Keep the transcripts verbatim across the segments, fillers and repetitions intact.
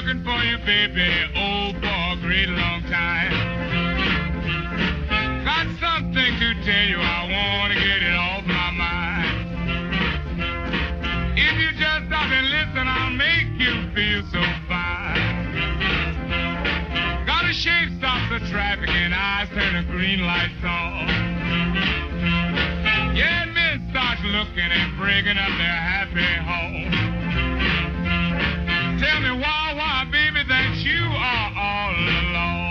looking for you, baby, oh, for a great long time. Got something to tell you, I want to get it off my mind. If you just stop and listen, I'll make you feel so fine. Got a shade, stop the traffic, and eyes turn the green lights on. Yeah, men start looking and breaking up their happy home. Tell me why, why, baby, that you are all alone.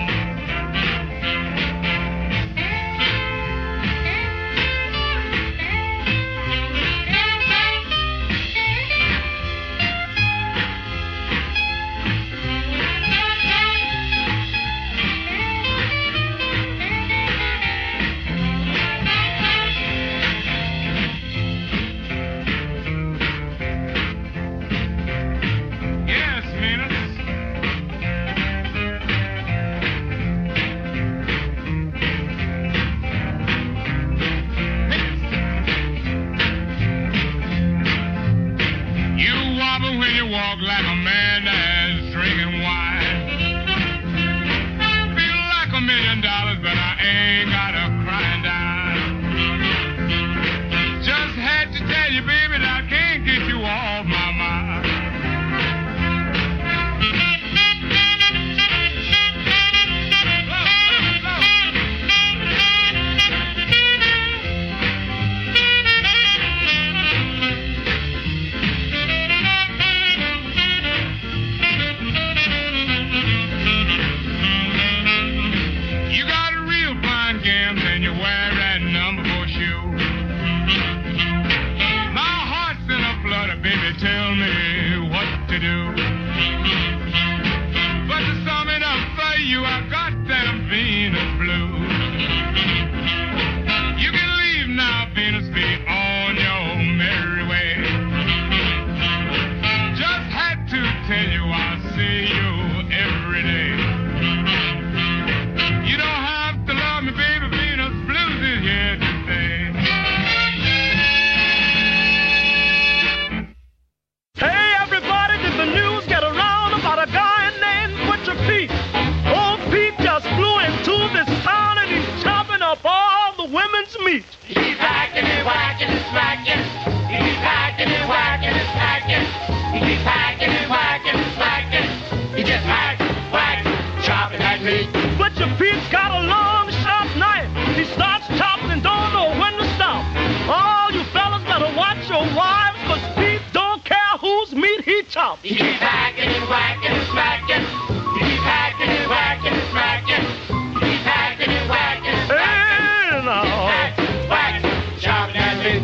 When you walk like a man that's drinking wine, feel like a million dollars, but I ain't got a crying dime. Just had to tell you, baby, that I can't get you off my mind. Tell me what to do. But to sum it up for you, I got them Venus blues. You can leave now, Venus, be on your merry way. Just had to tell you I'll see you every day. You don't have to love me, baby, Venus blues is here to stay. Hey, everybody, did the news get around about a guy named Butcher Pete? Old Pete just flew into this town and he's chopping up all the women's meat. He's hacking and whacking and smacking. He's hacking and whacking and smacking. He's hacking and whacking and smacking. He just hacks, whacks, chopping that meat. Butcher Pete's got a long, sharp knife. He starts chopping and don't know when to stop. All you fellas better watch your wives, 'cause Pete don't care whose meat he chops. He keeps hacking and whacking and smacking. He keeps hacking and whacking and smacking. He keeps hacking and whacking and smacking. Hey, no. He just hacks, whacks, chopping that meat.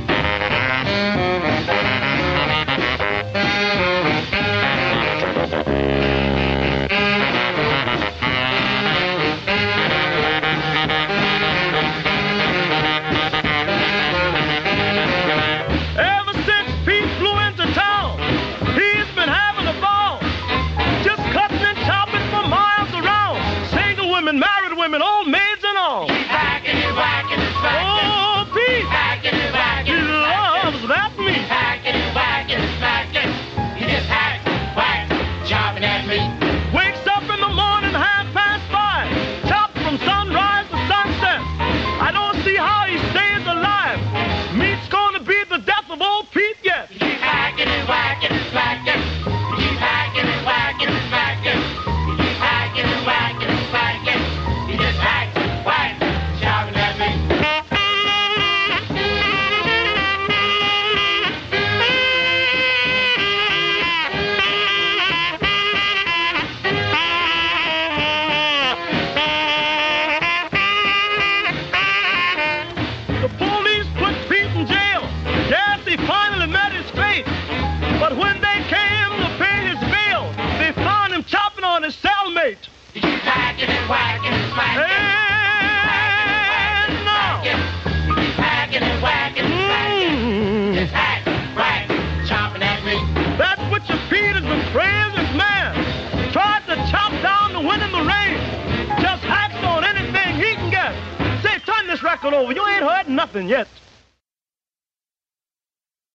Ever since Pete flew into town, he's been having a ball. Just cutting and chopping for miles around. Single women, married women, old maids and all. He's hacking and whacking and smacking. Oh, Pete! Hacking and whacking He and smacking. loves that He's meat. hacking and whacking and smacking. He just hacks, whacks, chopping that meat. Wakes up in the morning, half past five. Chops from sunrise to sunset. I don't see how he stays alive. Meat's gonna be the death of old Pete yet. He keeps hacking and whacking and smacking. He keeps hacking and whacking and smacking. He keeps hacking and whacking and smacking. He just hacks, whacks, chopping that meat. The police put Pete in jail. Yes, he finally met his fate. But when they came to pay his bail, they found him chopping on his cellmate. He keeps hacking and whacking and smacking. And now, He keeps hacking and whacking and smacking. mm, Just hack, whack, chopping that meat. that's what your Pete has been praising his man. Tried to chop down the wind and the rain. Just hacks on anything he can get. Say, turn this record over. You ain't heard nothing yet.